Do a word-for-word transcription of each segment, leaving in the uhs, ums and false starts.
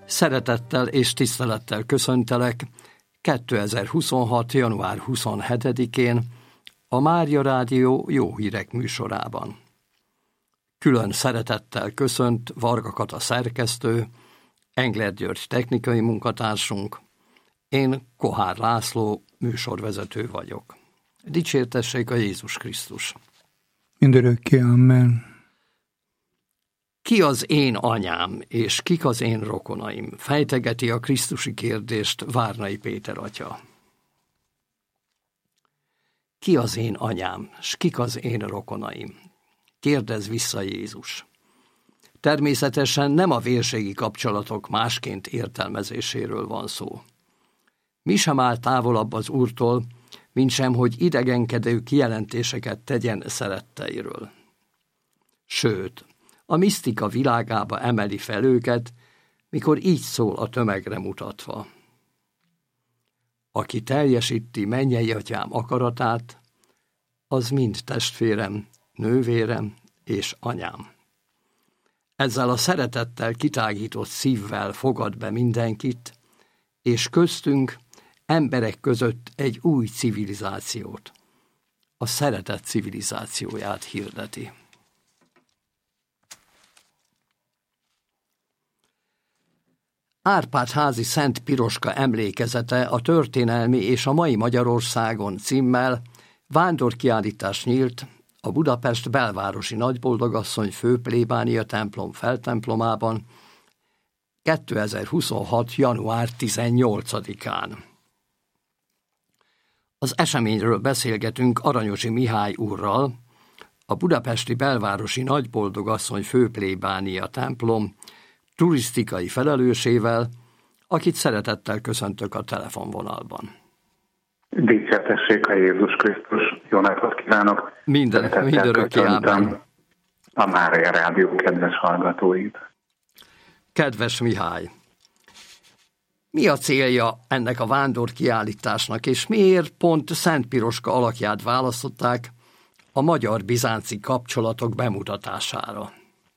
Szeretettel és tisztelettel köszöntelek kétezer-huszonhat. január huszonhetedikén a Mária Rádió Jó Hírek műsorában. Külön szeretettel köszönt Varga Kata szerkesztő, Engler György technikai munkatársunk, én Kohár László műsorvezető vagyok. Dicsértessék a Jézus Krisztus! Mindörökké, amen. Ki az én anyám, és kik az én rokonaim? Fejtegeti a krisztusi kérdést Várnai Péter atya. Ki az én anyám, és kik az én rokonaim? Kérdez vissza Jézus. Természetesen nem a vérségi kapcsolatok másként értelmezéséről van szó. Mi sem áll távolabb az Úrtól, mint sem, hogy idegenkedő kijelentéseket tegyen szeretteiről. Sőt, a misztika világába emeli fel őket, mikor így szól a tömegre mutatva. Aki teljesíti mennyei atyám akaratát, az mind testvérem, nővérem és anyám. Ezzel a szeretettel kitágított szívvel fogad be mindenkit, és köztünk, emberek között egy új civilizációt, a szeretet civilizációját hirdeti. Árpád-házi Szent Piroska emlékezete a történelmi és a mai Magyarországon címmel vándorkiállítás nyílt a Budapest belvárosi Nagyboldogasszony főplébánia templom feltemplomában kétezer-huszonhat. január tizennyolcadikán. Az eseményről beszélgetünk Aranyosi Mihály úrral, a budapesti belvárosi Nagyboldogasszony főplébánia templom turisztikai felelősével, akit szeretettel köszöntök a telefonvonalban. Dicsértessék a Jézus Krisztus! Jó napot kívánok! Minden, mindörökké ámen! A Mária Rádió kedves hallgatóit! Kedves Mihály! Mi a célja ennek a vándorkiállításnak, és miért pont Szent Piroska alakját választották a magyar-bizánci kapcsolatok bemutatására?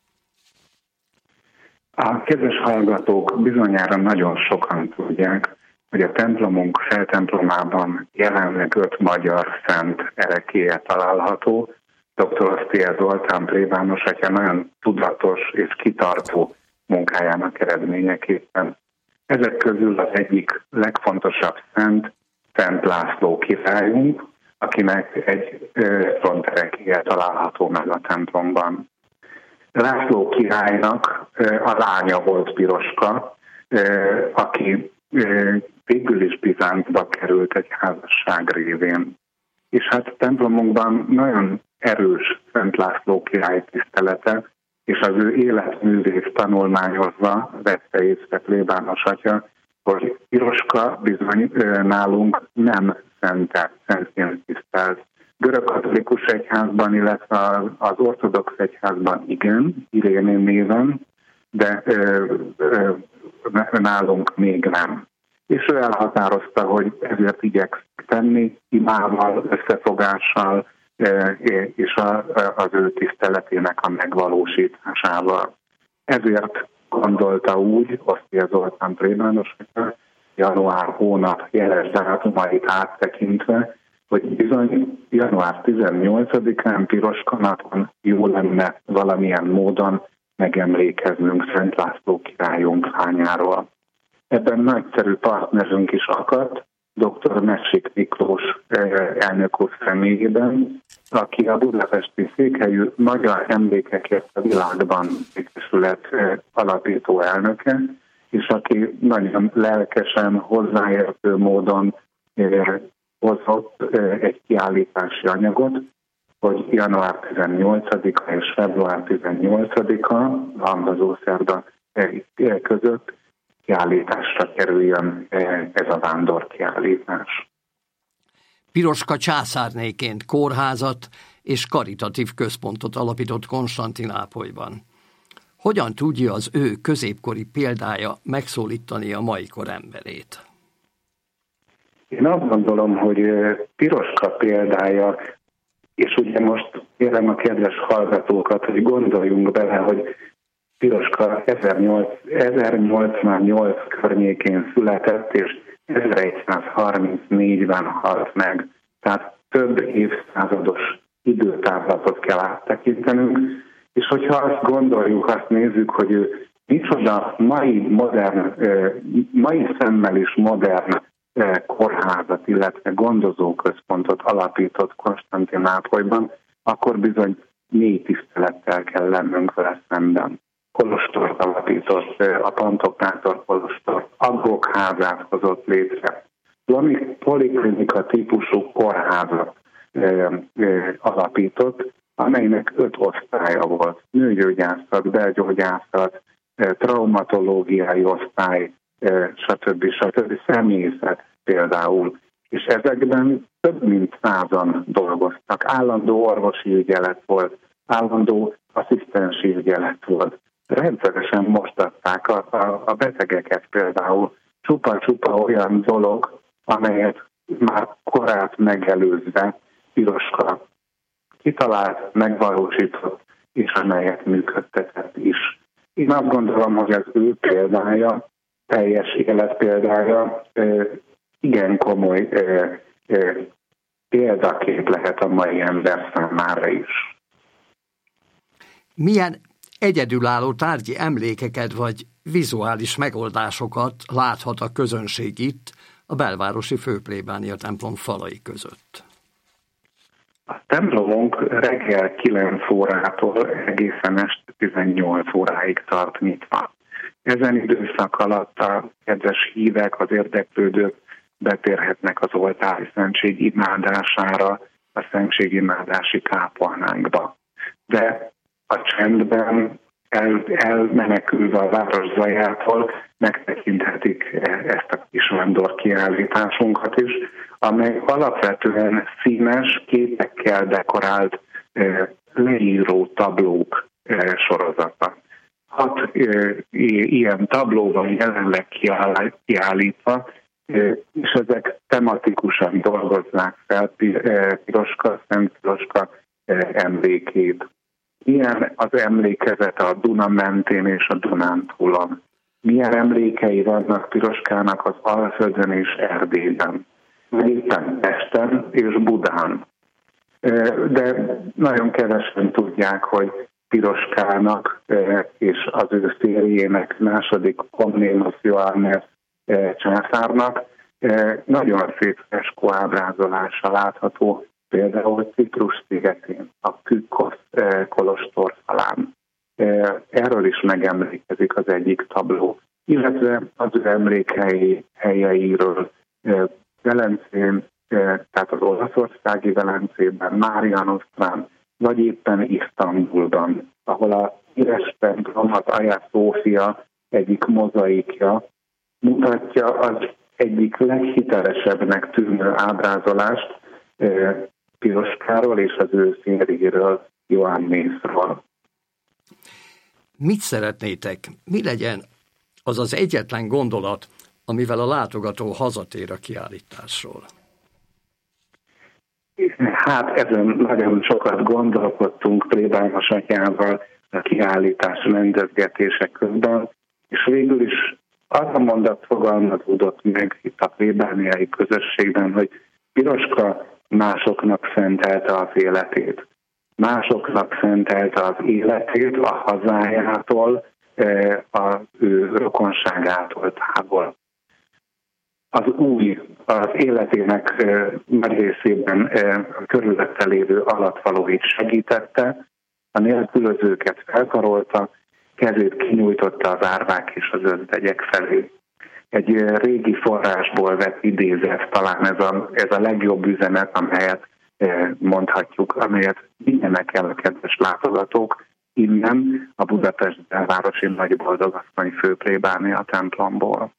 A kedves hallgatók bizonyára nagyon sokan tudják, hogy a templomunk feltemplomában jelenleg öt magyar szent erekélye található. doktor Osztiel Zoltán plébános atya nagyon tudatos és kitartó munkájának eredményeképpen. Ezek közül az egyik legfontosabb szent, Szent László királyunk, akinek egy fronterekélye található meg a templomban. László királynak a lánya volt Piroska, aki végül is Bizáncba került egy házasság révén. És hát a templomunkban nagyon erős Szent László király tisztelete, és az ő életművét tanulmányozva vette észre plébános atya, hogy Piroska bizony nálunk nem szente, szentként tisztelt. Görögkatolikus egyházban, illetve az ortodox egyházban igen, Irénén néven, de ö, ö, nálunk még nem. És ő elhatározta, hogy ezért igyekszik tenni, imával, összefogással ö, és a, az ő tiszteletének a megvalósításával. Ezért gondolta úgy, Osztiel Zoltán plébános, január hónap jeles dátumait áttekintve, hogy bizony január tizennyolcadikán Piroska napon jó lenne valamilyen módon megemlékeznünk Szent László királyunk lányáról. Ebben nagyszerű partnerünk is akadt, doktor Messik Miklós elnök úr személyében, aki a budapesti székhelyű Magyar Emlékekért a Világban Egyesület alapító elnöke, és aki nagyon lelkesen, hozzáértő módon hozott egy kiállítási anyagot, hogy január tizennyolcadika és február tizennyolcadika, Lambazószerda között kiállításra kerüljön ez a vándorkiállítás. Piroska császárnéként kórházat és karitatív központot alapított Konstantinápolyban. Hogyan tudja az ő középkori példája megszólítani a mai kor emberét? Én azt gondolom, hogy Piroska példája, és ugye most kérem a kedves hallgatókat, hogy gondoljunk bele, hogy Piroska ezernyolcszáznyolc környékén született, és ezeregyszázharmincnégyben halt meg. Tehát több évszázados időtávlatot kell áttekintenünk, és hogyha azt gondoljuk, azt nézzük, hogy ő micsoda mai modern, mai szemmel is modern kórházat, illetve gondozóközpontot alapított Konstantinápolyban, akkor bizony mély tisztelettel kell lennünk vele szemben. Kolostort alapított, a Pantokrátor kolostor, Aggok házát hozott létre. Poliklinika típusú kórházat e, e, alapított, amelynek öt osztálya volt. Nőgyógyászat, belgyógyászat, e, traumatológiai osztály, e, stb. stb. Személyzet például. És ezekben több mint százan dolgoztak. Állandó orvosi ügyelet volt, állandó asszisztensi ügyelet volt. Rendszeresen mostatták a, a, a betegeket például. Csupa-csupa olyan dolog, amelyet már korát megelőzve Piroska kitalált, megvalósított, és amelyet működtetett is. Én azt gondolom, hogy az ő példája, teljes életpéldája igen komoly példakép lehet a mai ember számára is. Milyen egyedülálló tárgyi emlékeket vagy vizuális megoldásokat láthat a közönség itt, a belvárosi főplébánia templom falai között? A templomunk reggel kilenc órától egészen este tizennyolc óráig tart nyitva. Ezen időszak alatt a kedves hívek, az érdeklődők betérhetnek az oltári szentség imádására, a szentségimádási kápolnánkba. De a csendben el, elmenekülve a város zajától megtekinthetik ezt a kis vándor kiállításunkat is, amely alapvetően színes, képekkel dekorált e, leíró tablók e, sorozata. Hat e, ilyen tabló van jelenleg kiállítva, e, és ezek tematikusan dolgozzák fel Piroska, Szent Piroska e, emlékét. Milyen az emlékezete a Duna mentén és a Dunántúlon? Milyen emlékei vannak Piroskának az Alföldön és Erdélyben? Éppen Pesten és Budán. De nagyon kevesen tudják, hogy Piroskának és az ő férjének, második Komnénosz Johannes császárnak nagyon szép freskó ábrázolása látható, például Ciprus szigetén, a Kükkosz kolostor falán. Erről is megemlékezik az egyik tabló, illetve az ő emlékhely helyeiről Velencén, tehát az olaszországi Velencében, Mária Nosztrán, vagy éppen Isztambulban, ahol a híres templom, az Hagia Szófia egyik mozaikja mutatja az egyik leghitelesebbnek tűnő ábrázolást Piroskáról és az ő férjéről, Ioannészról. Mit szeretnétek? Mi legyen az az egyetlen gondolat, amivel a látogató hazatér a kiállításról? Hát ezen nagyon sokat gondolkodtunk plébános atyával a kiállítás rendezgetése közben, és végül is az a mondat fogalmazódott meg itt a plébániai közösségben, hogy Piroska másoknak szentelte az életét. Másoknak szentelte az életét a hazájától, az ő rokonságától távol. Az új, az életének nagy részében körülötte lévő alatvalóit segítette, a nélkülözőket felkarolta, kezét kinyújtotta az árvák és az özvegyek felé. Egy régi forrásból vett idézet, talán ez a, ez a legjobb üzenet, amelyet mondhatjuk, amelyet vinjenek el a kedves látogatók innen, a Budapest belvárosi Nagyboldogasszony főplébánia templomból.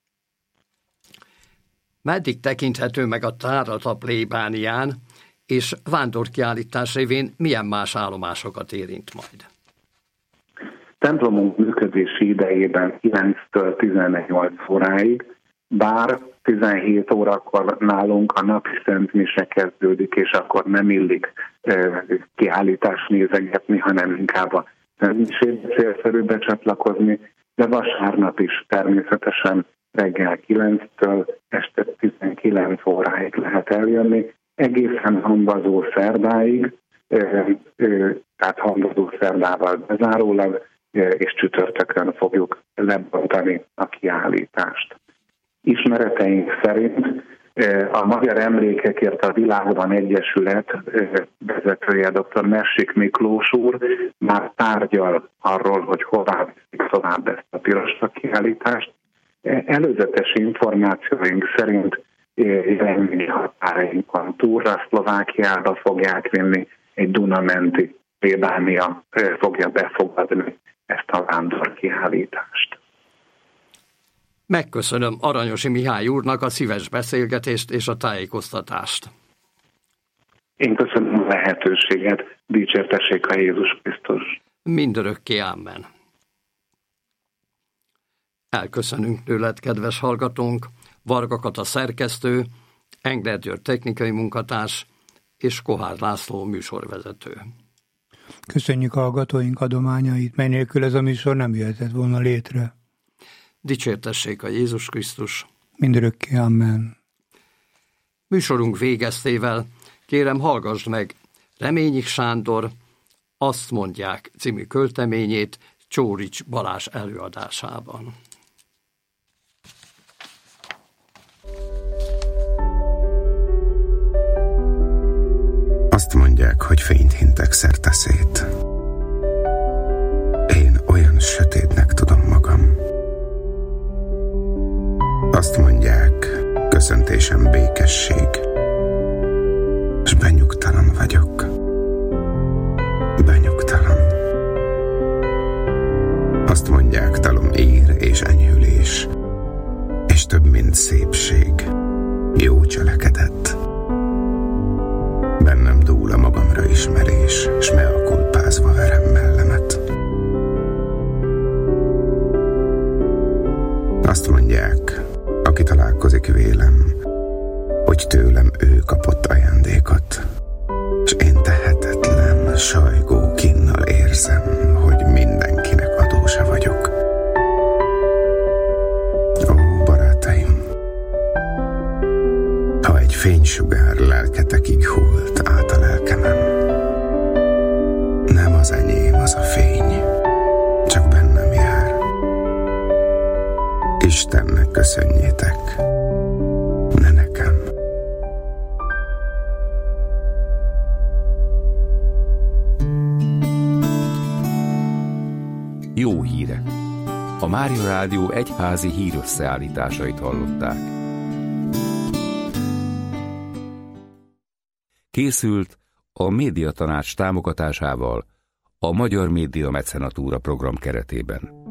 Meddig tekinthető meg a tárat a plébánián, és vándorkiállítás révén milyen más állomásokat érint majd? Templomunk működési idejében kilenctől tizennyolc óráig, bár tizenhét órakor nálunk a napi szentmise kezdődik, és akkor nem illik e, kiállítást nézegetni, hanem inkább a misébe célszerű becsatlakozni, de vasárnap is természetesen reggel kilenctől este tizenkilenc óráig lehet eljönni, egészen hambazó szerdáig, tehát hambazó szerdával bezárólag, és csütörtökön fogjuk lebontani a kiállítást. Ismereteink szerint a Magyar Emlékekért a Világban Egyesület vezetője, dr. Messik Miklós úr már tárgyal arról, hogy hová viszik tovább ezt a pirosra kiállítást. Előzetes információink szerint jelenlegi határainkon túlra Szlovákiába fogják vinni, egy Dunamenti plébánia fogja befogadni ezt a vándorkiállítást. Megköszönöm Aranyosi Mihály úrnak a szíves beszélgetést és a tájékoztatást. Én köszönöm a lehetőséget, dicsértessék a Jézus Krisztus. Mindörökké ámen. Elköszönünk tőled, kedves hallgatónk, Varga Kata szerkesztő, Engler György technikai munkatárs és Kohár László műsorvezető. Köszönjük hallgatóink adományait, mely nélkül ez a műsor nem jöhetett volna létre. Dicsértessék a Jézus Krisztus. Mindörökké amen. Műsorunk végeztével kérem hallgassd meg Reményik Sándor Azt mondják című költeményét Csórics Balázs előadásában. Azt mondják, hogy fényt hintek szerte szét. Én olyan sötétnek tudom magam. Azt mondják, köszöntésem békesség, s benyugtalan vagyok. Benyugtalan. Azt mondják, talom ér és enyhülés, és több, mint szépség, jó cselekedet. Bennem dúl a magamra ismerés, s mea culpázva verem mellemet. Azt mondják, aki találkozik vélem, hogy tőlem ő kapott ajándékot, s én tehetetlen, sajgó kínnal érzem, hogy mindenkinek adósa vagyok. Ó, barátaim! Ha egy fénysugár lelketekig hult át a lelkemen, nem az enyém az a fény, csak bennem jár. Istennek köszönjétek, ne nekem. Jó hírek! A Mária Rádió egyházi hírösszeállításait hallották. Készült a Médiatanács támogatásával a Magyar Média Mecenatúra program keretében.